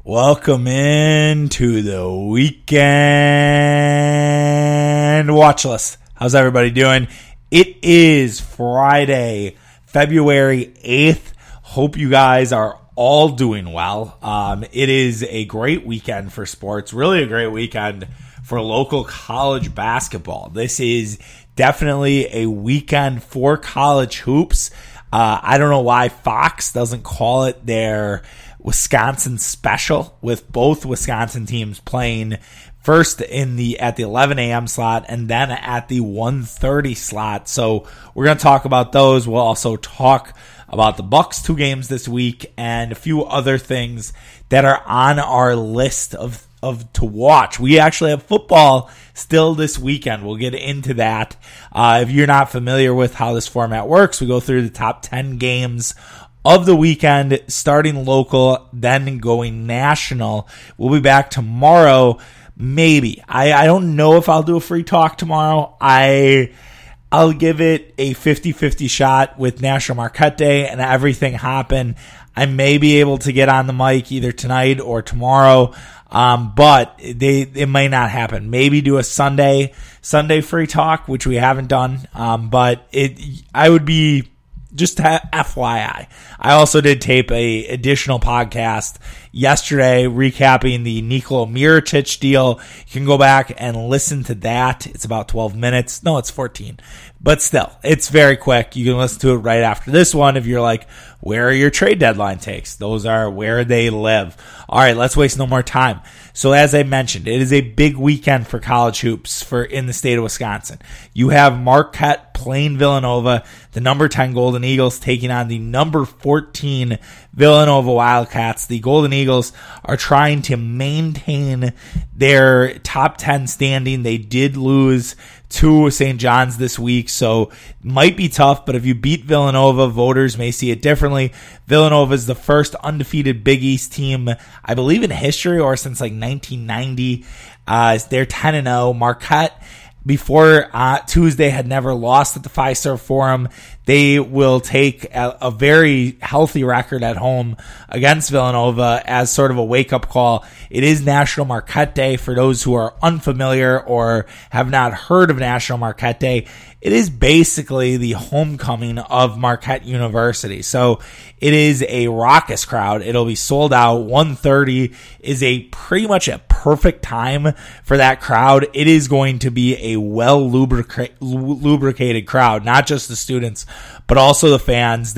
Welcome in to the weekend watch list. How's everybody doing? It is Friday, February 8th. Hope you guys are all doing well. It is a great weekend for sports, really a great weekend for local college basketball. This is definitely a weekend for college hoops. I don't know why Fox doesn't call it their Wisconsin special, with both Wisconsin teams playing first at the 11 a.m. slot and then at the 1:30 slot. So we're going to talk about those. We'll also talk about the Bucks 2 games this week and a few other things that are on our list of to watch. We actually have football still this weekend. We'll get into that. If you're not familiar with how this format works, we go through the top 10 games of the weekend, starting local, then going national. We'll be back tomorrow, maybe. I don't know if I'll do a free talk tomorrow. I'll give it a 50-50 shot with National Marquette Day and everything happen. I may be able to get on the mic either tonight or tomorrow, but it may not happen. Maybe do a Sunday free talk, which we haven't done, but I would be just FYI. I also did tape a additional podcast yesterday recapping the Nikola Mirotic deal. You can go back and listen to that. It's about 12 minutes. No, it's 14. But still, it's very quick. You can listen to it right after this one if you're like, where are your trade deadline takes? Those are where they live. All right, let's waste no more time. So as I mentioned, it is a big weekend for college hoops in the state of Wisconsin. You have Marquette playing Villanova, the number 10 Golden Eagles taking on the number 14 Villanova Wildcats. The Golden Eagles are trying to maintain their top 10 standing. They did lose to St. John's this week, so it might be tough, but if you beat Villanova, voters may see it differently. Villanova is the first undefeated Big East team, I believe, in history or since like 1990. They're 10-0. Marquette, before Tuesday, had never lost at the Fiserv Forum. They will take a very healthy record at home against Villanova as sort of a wake-up call. It is National Marquette Day. For those who are unfamiliar or have not heard of National Marquette Day, it is basically the homecoming of Marquette University. So it is a raucous crowd. It'll be sold out. 1:30 is pretty much a perfect time for that crowd. It is going to be a well-lubricated crowd, not just the students, but also the fans.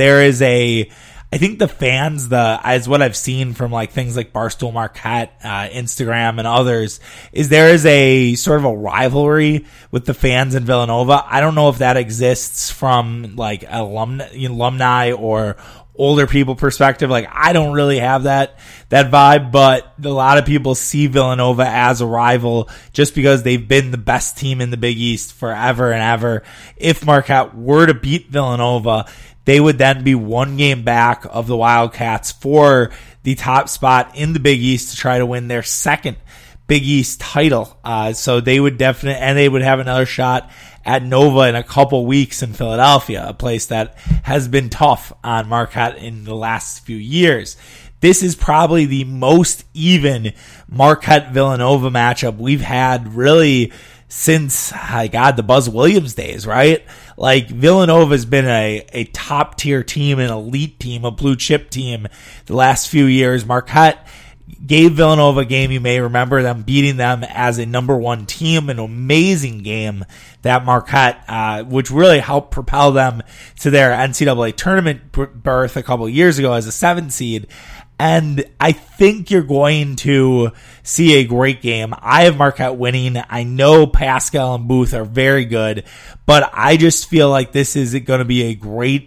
I think the fans, as what I've seen from like things like Barstool Marquette, Instagram and others, is there is a sort of a rivalry with the fans in Villanova. I don't know if that exists from like alumni or older people perspective. Like, I don't really have that vibe, but a lot of people see Villanova as a rival just because they've been the best team in the Big East forever and ever. If Marquette were to beat Villanova, they would then be 1 game back of the Wildcats for the top spot in the Big East to try to win their second Big East title. So they would they would have another shot at Nova in a couple weeks in Philadelphia, a place that has been tough on Marquette in the last few years. This is probably the most even Marquette-Villanova matchup we've had really since, the Buzz Williams days, right? Like, Villanova's been a top-tier team, an elite team, a blue-chip team the last few years. Marquette gave Villanova a game. You may remember them beating them as a number 1 team, an amazing game that Marquette, which really helped propel them to their NCAA tournament berth a couple years ago as a 7 seed. And I think you're going to see a great game. I have Marquette winning. I know Pascal and Booth are very good, but I just feel like this is going to be a great,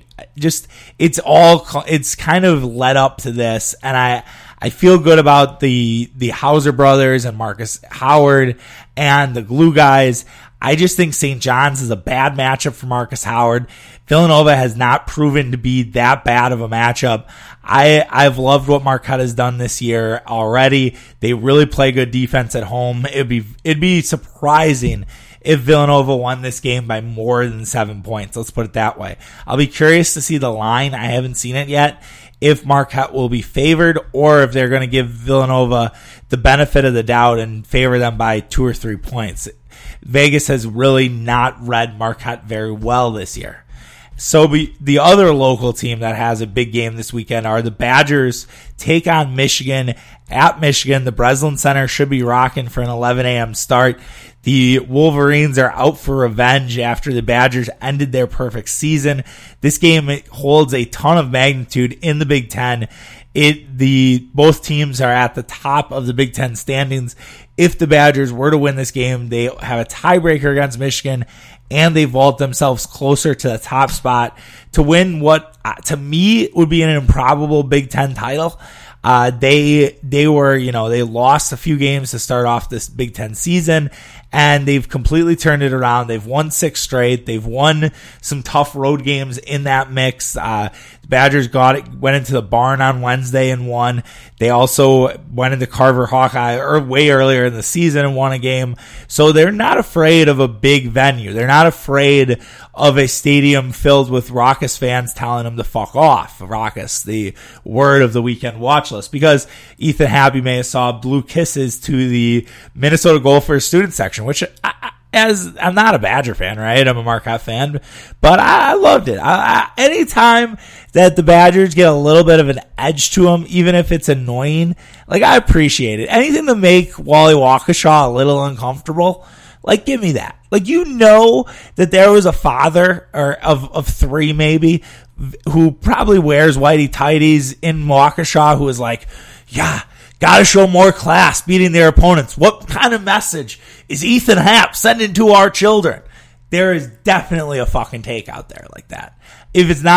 it's kind of led up to this. And I feel good about the Hauser brothers and Marcus Howard and the glue guys. I just think St. John's is a bad matchup for Marcus Howard. Villanova has not proven to be that bad of a matchup. I've loved what Marquette has done this year already. They really play good defense at home. It'd be surprising if Villanova won this game by more than 7 points. Let's put it that way. I'll be curious to see the line. I haven't seen it yet. if Marquette will be favored or if they're going to give Villanova the benefit of the doubt and favor them by 2 or 3 points. Vegas has really not read Marquette very well this year. So the other local team that has a big game this weekend are the Badgers take on Michigan at Michigan. The Breslin Center should be rocking for an 11 a.m. start. The Wolverines are out for revenge after the Badgers ended their perfect season. This game holds a ton of magnitude in the Big Ten. Both teams are at the top of the Big Ten standings. If the Badgers were to win this game, they have a tiebreaker against Michigan, and they vault themselves closer to the top spot to win what, to me, would be an improbable Big Ten title. They lost a few games to start off this Big Ten season, and they've completely turned it around. They've won 6 straight. They've won some tough road games in that mix. The Badgers went into the Barn on Wednesday and won. They also went into Carver Hawkeye way earlier in the season and won a game. So they're not afraid of a big venue. They're not afraid of a stadium filled with raucous fans telling them to fuck off. Raucous, the word of the weekend watch list, because Ethan Happy may have saw blue kisses to the Minnesota Gophers student section, which as I'm not a Badger fan, right? I'm a Marquette fan, but I loved it. Anytime that the Badgers get a little bit of an edge to them, even if it's annoying, like, I appreciate it. Anything to make Wally Waukesha a little uncomfortable, like, give me that. Like, you know that there was a father of 3 maybe who probably wears whitey tighties in Waukesha who was like, yeah, gotta show more class beating their opponents. What kind of message is Ethan Happ sending to our children? There is definitely a fucking take out there like that. If it's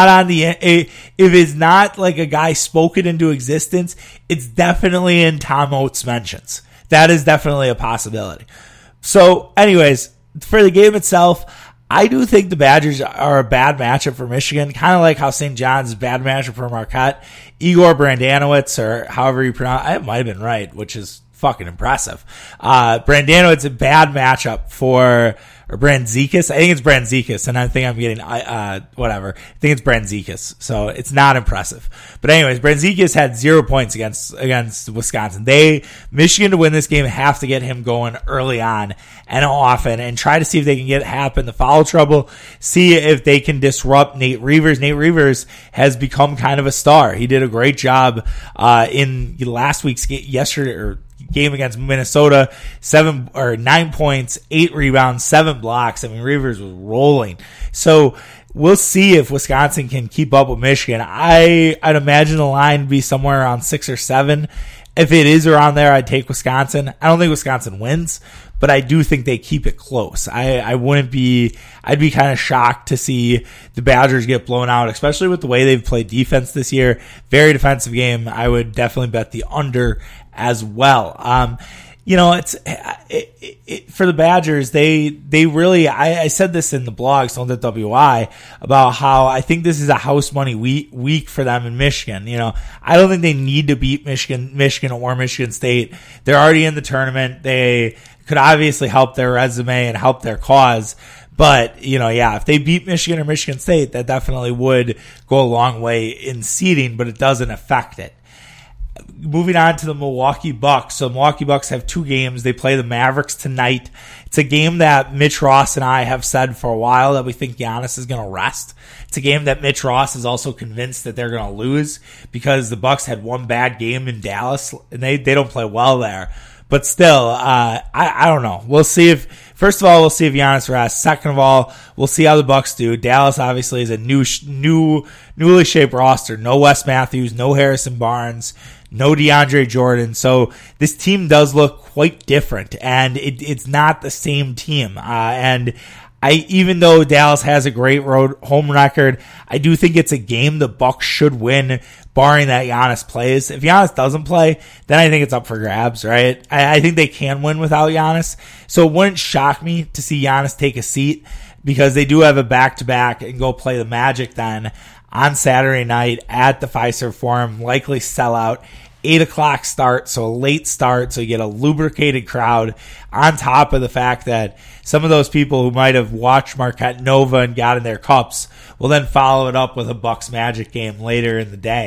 not like a guy spoke it into existence, it's definitely in Tom Oates' mentions. That is definitely a possibility. So anyways, for the game itself, I do think the Badgers are a bad matchup for Michigan, kind of like how St. John's is a bad matchup for Marquette. Igor Brandanowitz, or however you pronounce it, I might have been right, which is fucking impressive. Brandanowitz a bad matchup for, or Brandzikis. I think it's Brandzikis, and I think I'm getting, whatever. I think it's Brandzikis, so it's not impressive. But anyways, Brandzikis had 0 points against Wisconsin. Michigan to win this game have to get him going early on and often, and try to see if they can get Happ in the foul trouble, see if they can disrupt Nate Reuvers. Nate Reuvers has become kind of a star. He did a great job in last week's game against Minnesota, 9 points, 8 rebounds, 7 blocks. I mean, Reuvers was rolling. So we'll see if Wisconsin can keep up with Michigan. I'd imagine the line be somewhere around 6 or 7. If it is around there, I'd take Wisconsin. I don't think Wisconsin wins, but I do think they keep it close. I'd be kind of shocked to see the Badgers get blown out, especially with the way they've played defense this year. Very defensive game. I would definitely bet the under as well. It's for the Badgers. They really, I said this in the blog, Sold at WI, about how I think this is a house money week for them in Michigan. I don't think they need to beat Michigan or Michigan State. They're already in the tournament. They could obviously help their resume and help their cause. But, if they beat Michigan or Michigan State, that definitely would go a long way in seeding, but it doesn't affect it. Moving on to the Milwaukee Bucks. So Milwaukee Bucks have 2 games. They play the Mavericks tonight. It's a game that Mitch Ross and I have said for a while that we think Giannis is going to rest. It's a game that Mitch Ross is also convinced that they're going to lose because the Bucks had one bad game in Dallas and they don't play well there. But still, I don't know. We'll see first of all, we'll see if Giannis rests. Second of all, we'll see how the Bucks do. Dallas obviously is a newly shaped roster. No Wes Matthews, no Harrison Barnes, no DeAndre Jordan. So this team does look quite different, and it's not the same team. Even though Dallas has a great road home record, I do think it's a game the Bucks should win, barring that Giannis plays. If Giannis doesn't play, then I think it's up for grabs, right? I think they can win without Giannis. So it wouldn't shock me to see Giannis take a seat, because they do have a back-to-back and go play the Magic then on Saturday night at the Fiserv Forum, likely sell out. 8 o'clock start, so a late start, so you get a lubricated crowd, on top of the fact that some of those people who might have watched Marquette Nova and got in their cups will then follow it up with a Bucks Magic game later in the day.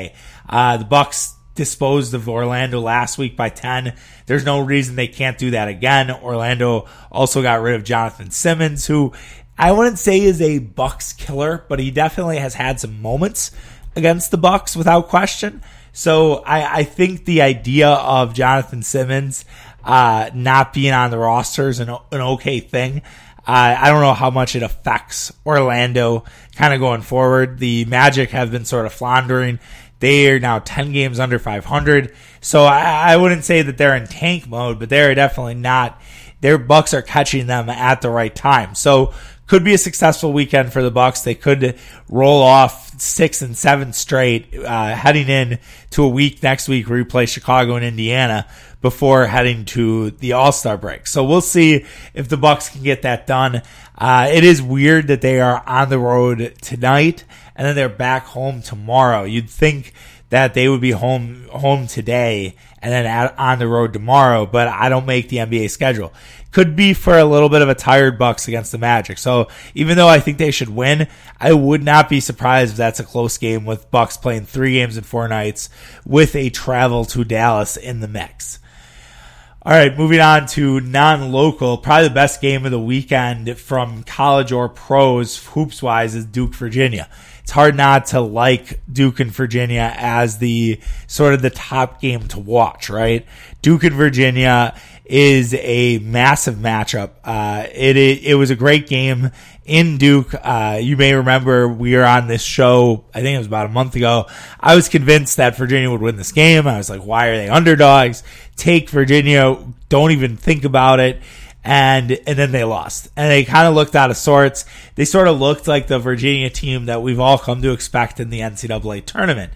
The Bucks disposed of Orlando last week by 10. There's no reason they can't do that again. Orlando also got rid of Jonathan Simmons, who I wouldn't say is a Bucks killer, but he definitely has had some moments against the Bucks without question. So I think the idea of Jonathan Simmons not being on the roster is an okay thing. I don't know how much it affects Orlando kind of going forward. The Magic have been sort of floundering. They are now 10 games under 500. So I wouldn't say that they're in tank mode, but they're definitely not. Their Bucks are catching them at the right time. So could be a successful weekend for the Bucks. They could roll off 6 and 7 straight, heading in to a week next week where we play Chicago and Indiana before heading to the All-Star break. So we'll see if the Bucks can get that done. It is weird that they are on the road tonight and then they're back home tomorrow. You'd think that they would be home today and then on the road tomorrow, but I don't make the NBA schedule. Could be for a little bit of a tired Bucks against the Magic. So even though I think they should win, I would not be surprised if that's a close game with Bucks playing 3 games in 4 nights with a travel to Dallas in the mix. All right, moving on to non-local. Probably the best game of the weekend from college or pros, hoops-wise, is Duke, Virginia. It's hard not to like Duke and Virginia as the sort of the top game to watch, right? Duke and Virginia is a massive matchup. It was a great game in Duke. You may remember we were on this show, I think it was about a month ago. I was convinced that Virginia would win this game. I was like, why are they underdogs? Take Virginia. Don't even think about it. And then they lost. And they kind of looked out of sorts. They sort of looked like the Virginia team that we've all come to expect in the NCAA tournament.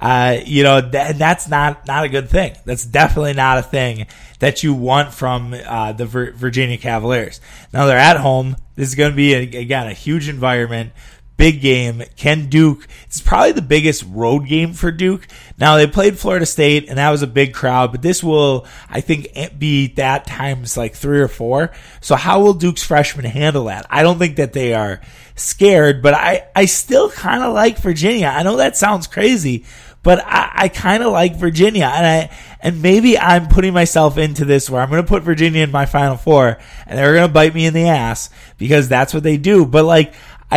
That's not a good thing. That's definitely not a thing that you want from the Virginia Cavaliers. Now they're at home. This is going to be, a huge environment. Big game. It's probably the biggest road game for Duke. Now, they played Florida State, and that was a big crowd, but this will, I think, be that times like 3 or 4. So how will Duke's freshmen handle that? I don't think that they are scared, but I still kind of like Virginia. I know that sounds crazy, but I kind of like Virginia, and maybe I'm putting myself into this where I'm going to put Virginia in my Final Four, and they're going to bite me in the ass because that's what they do. But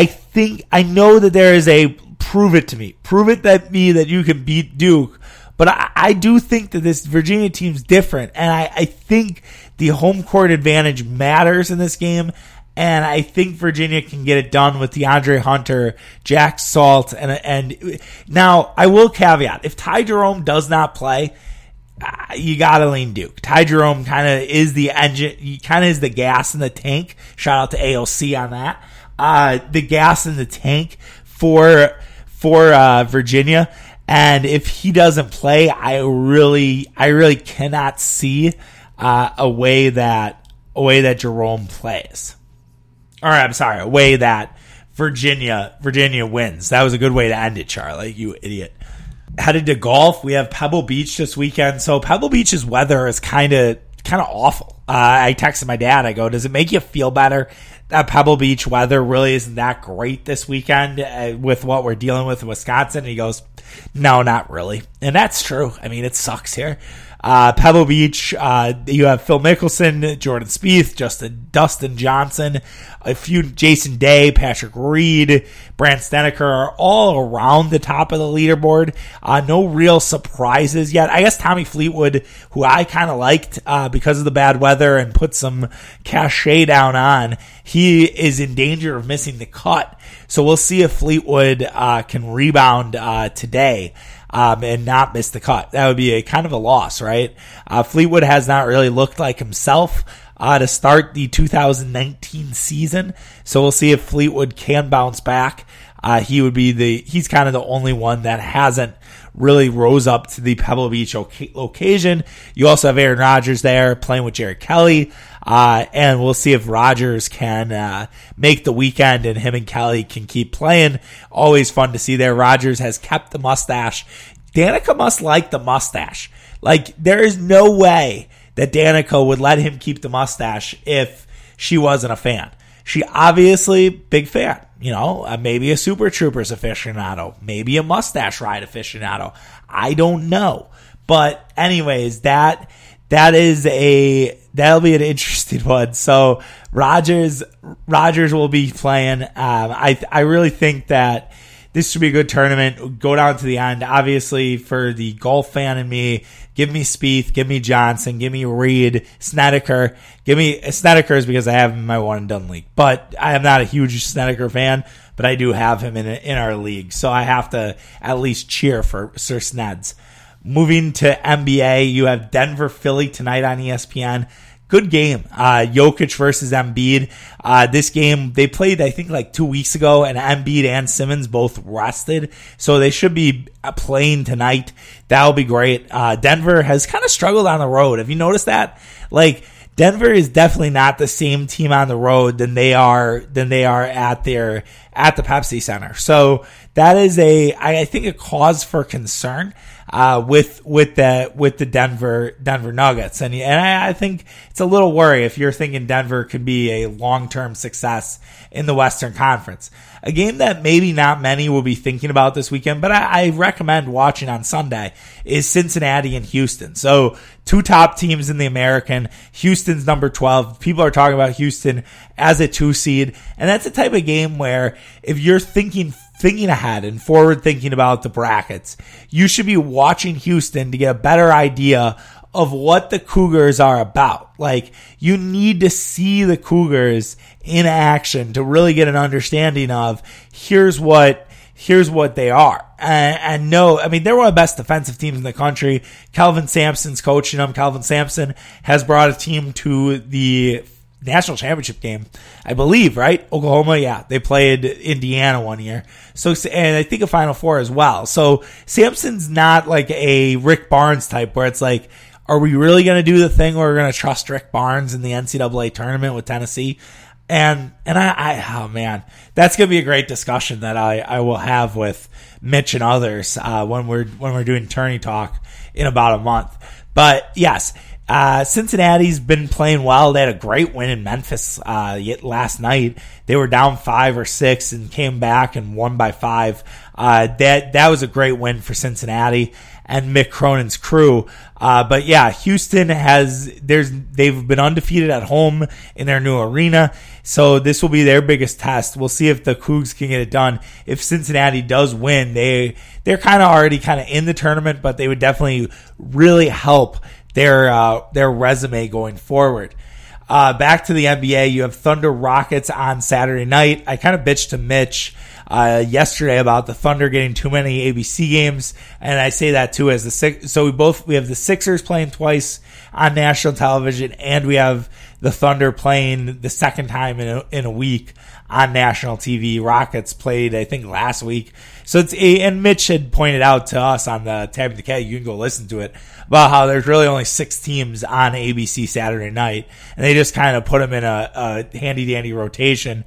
I know that there is a prove it to me. Prove it that you can beat Duke. But I do think that this Virginia team's different. And I think the home court advantage matters in this game. And I think Virginia can get it done with DeAndre Hunter, Jack Salt. And now I will caveat, if Ty Jerome does not play, you gotta lean Duke. Ty Jerome kind of is the engine, he kind of is the gas in the tank. Shout out to AOC on that. The gas in the tank for Virginia, and if he doesn't play, I really cannot see a way that Jerome plays. Or I'm sorry, a way that Virginia wins. That was a good way to end it, Charlie. You idiot. Headed to golf. We have Pebble Beach this weekend. So Pebble Beach's weather is kind of awful. I texted my dad. I go, does it make you feel better that Pebble Beach weather really isn't that great this weekend with what we're dealing with in Wisconsin? And he goes, no, not really. And that's true. I mean, it sucks here. Pebble Beach, you have Phil Mickelson, Jordan Spieth, Dustin Johnson, a few Jason Day, Patrick Reed, Brandt Snedeker are all around the top of the leaderboard. No real surprises yet. I guess Tommy Fleetwood, who I kind of liked because of the bad weather and put some cachet down on, he is in danger of missing the cut. So we'll see if Fleetwood can rebound today. And not miss the cut. That would be a kind of a loss, right? Fleetwood has not really looked like himself to start the 2019 season. So we'll see if Fleetwood can bounce back. He's kind of the only one that hasn't really rose up to the Pebble Beach occasion. You also have Aaron Rodgers there playing with Jared Kelly. And we'll see if Rodgers can make the weekend and him and Kelly can keep playing. Always fun to see there. Rodgers has kept the mustache. Danica must like the mustache. Like, there is no way that Danica would let him keep the mustache if she wasn't a fan. She obviously, big fan. Maybe a Super Troopers aficionado, maybe a mustache ride aficionado. I don't know. But anyways, that'll be an interesting one. So Rogers will be playing. I really think that this should be a good tournament. Go down to the end. Obviously, for the golf fan in me, give me Spieth, give me Johnson, give me Reed, Snedeker. Give me Snedeker's because I have him in my one and done league. But I am not a huge Snedeker fan, but I do have him in our league. So I have to at least cheer for Sir Sneds. Moving to NBA, you have Denver, Philly tonight on ESPN. Good game. Jokic versus Embiid. This game, they played, I think, like 2 weeks ago, and Embiid and Simmons both rested. So they should be playing tonight. That'll be great. Denver has kind of struggled on the road. Have you noticed that? Like, Denver is definitely not the same team on the road than they are at the Pepsi Center. So that is I think a cause for concern with the Denver Nuggets, and I think it's a little worry if you're thinking Denver could be a long-term success in the Western Conference. A game that maybe not many will be thinking about this weekend, but I recommend watching on Sunday, is Cincinnati and Houston. So two top teams in the American. Houston's number 12. People are talking about Houston as a 2 seed, and that's a type of game where if you're thinking ahead and forward thinking about the brackets, you should be watching Houston to get a better idea of what the Cougars are about. Like, you need to see the Cougars in action to really get an understanding of here's what they are. And no, I mean, they're one of the best defensive teams in the country. Kelvin Sampson's coaching them. Kelvin Sampson has brought a team to the national championship game, I believe, right? Oklahoma, yeah. They played Indiana one year. So, and I think a Final Four as well. So Sampson's not like a Rick Barnes type where it's like, are we really going to do the thing where we're going to trust Rick Barnes in the NCAA tournament with Tennessee? And oh man, that's going to be a great discussion that I will have with Mitch and others, when we're doing tourney talk in about a month. But yes, Cincinnati's been playing well. They had a great win in Memphis last night. They were down 5 or 6 and came back and won by 5. That was a great win for Cincinnati and Mick Cronin's crew. But yeah, Houston they've been undefeated at home in their new arena. So this will be their biggest test. We'll see if the Cougs can get it done. If Cincinnati does win, they're kind of already in the tournament, but they would definitely really help their resume going forward. Back to the NBA, you have Thunder Rockets on Saturday night. I kind of bitched to Mitch yesterday about the Thunder getting too many ABC games, and I say that too as we have the Sixers playing twice on national television, and we have the Thunder playing the second time in a week on national TV. Rockets played, I think, last week. So and Mitch had pointed out to us on the Tab the Cat, you can go listen to it, about how there's really only 6 teams on ABC Saturday night, and they just kind of put them in a handy-dandy rotation.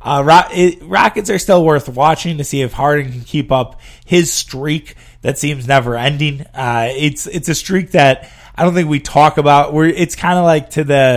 Rockets are still worth watching to see if Harden can keep up his streak that seems never ending. It's a streak that I don't think we talk about. It's kind of like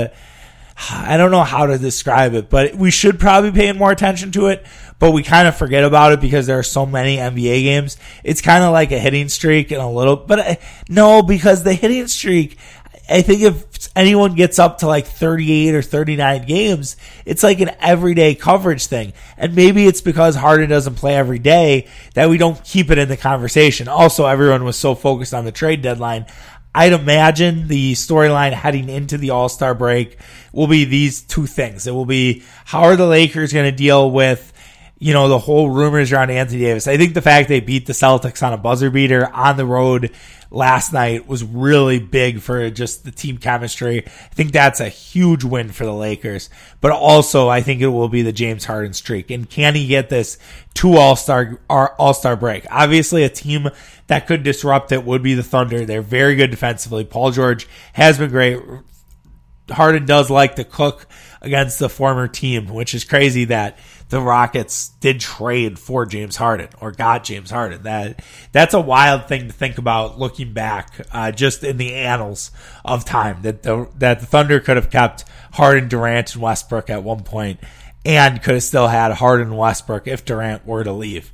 I don't know how to describe it, but we should probably pay more attention to it, but we kind of forget about it because there are so many NBA games. It's kind of like a hitting streak no, because the hitting streak, I think if anyone gets up to like 38 or 39 games, it's like an everyday coverage thing. And maybe it's because Harden doesn't play every day that we don't keep it in the conversation. Also, everyone was so focused on the trade deadline. I'd imagine the storyline heading into the All-Star break will be these two things. It will be, how are the Lakers going to deal with, the whole rumors around Anthony Davis? I think the fact they beat the Celtics on a buzzer beater on the road last night was really big for just the team chemistry. I think that's a huge win for the Lakers. But also, I think it will be the James Harden streak. And can he get this to All-Star break? Obviously, a team that could disrupt it would be the Thunder. They're very good defensively. Paul George has been great. Harden does like to cook against the former team, which is crazy that the Rockets did trade for James Harden or got James Harden. That's a wild thing to think about looking back, just in the annals of time, that the Thunder could have kept Harden, Durant, and Westbrook at one point and could have still had Harden and Westbrook if Durant were to leave.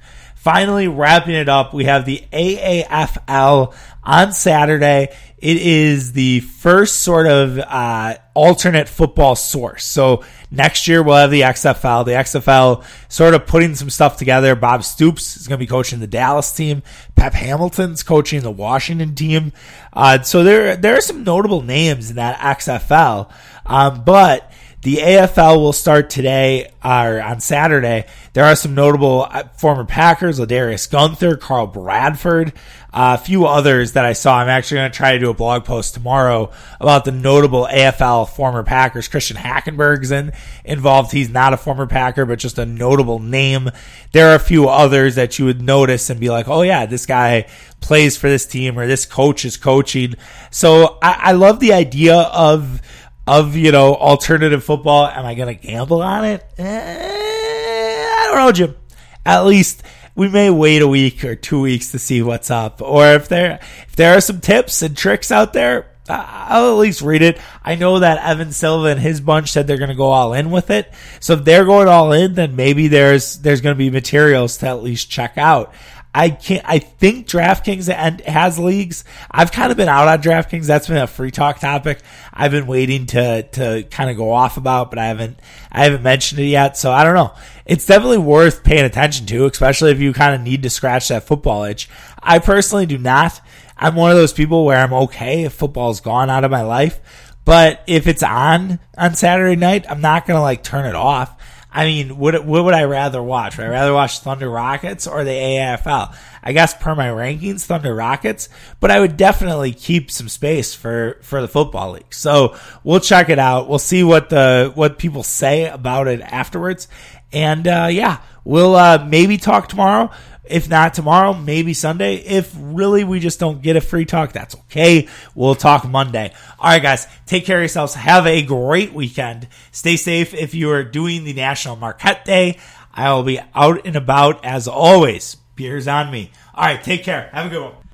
finally wrapping it up, we have the AAFL on Saturday. It is the first sort of alternate football source. So next year we'll have the XFL. The XFL sort of putting some stuff together. Bob Stoops is going to be coaching the Dallas team. Pep Hamilton's coaching the Washington team. So there are some notable names in that XFL. But the AFL will start today, or on Saturday. There are some notable former Packers, Ladarius Gunther, Carl Bradford, a few others that I saw. I'm actually going to try to do a blog post tomorrow about the notable AFL former Packers. Christian Hackenberg's involved. He's not a former Packer, but just a notable name. There are a few others that you would notice and be like, oh yeah, this guy plays for this team, or this coach is coaching. So I love the idea of alternative football. Am I going to gamble on it? I don't know, Jim. At least we may wait a week or 2 weeks to see what's up. Or if there are some tips and tricks out there, I'll at least read it. I know that Evan Silva and his bunch said they're going to go all in with it. So if they're going all in, then maybe there's going to be materials to at least check out. I think DraftKings has leagues. I've kind of been out on DraftKings. That's been a free talk topic I've been waiting to kind of go off about, but I haven't mentioned it yet. So I don't know. It's definitely worth paying attention to, especially if you kind of need to scratch that football itch. I personally do not. I'm one of those people where I'm okay if football's gone out of my life, but if it's on Saturday night, I'm not going to turn it off. I mean, what would I rather watch? Would I rather watch Thunder Rockets or the AFL? I guess per my rankings, Thunder Rockets, but I would definitely keep some space for the football league. So we'll check it out. We'll see what people say about it afterwards. And, we'll, maybe talk tomorrow. If not tomorrow, maybe Sunday. If really we just don't get a free talk, that's okay. We'll talk Monday. All right, guys, take care of yourselves. Have a great weekend. Stay safe if you are doing the National Marquette Day. I will be out and about as always. Beers on me. All right, take care. Have a good one.